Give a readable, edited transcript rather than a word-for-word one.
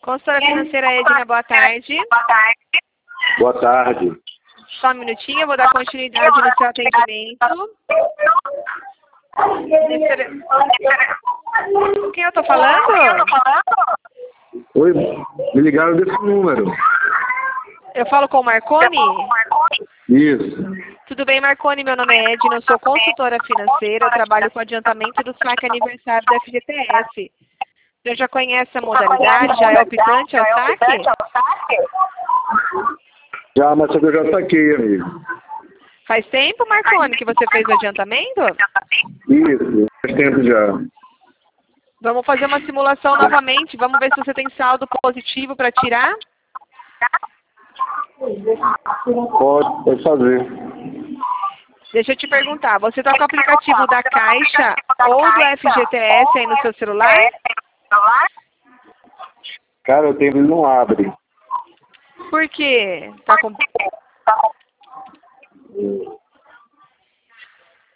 Consultora financeira Edna, boa tarde. Boa tarde. Só um minutinho, eu vou dar continuidade no seu atendimento. Com quem eu tô falando? Oi, me ligaram desse número. Eu falo com o Marconi? Isso. Tudo bem, Marconi? Meu nome é Edna, eu sou consultora financeira, eu trabalho com adiantamento do saque aniversário da FGTS. Você já conhece a modalidade? Já é optante ao saque? Já, mas só que eu já saquei, amigo. Faz tempo, Marconi, que você fez o adiantamento? Isso, faz tempo já. Vamos fazer uma simulação novamente. Vamos ver se você tem saldo positivo para tirar? Pode fazer. Deixa eu te perguntar, você está com o aplicativo da Caixa ou do FGTS aí no seu celular? Cara, eu tenho, ele não abre. Por quê? Tá com...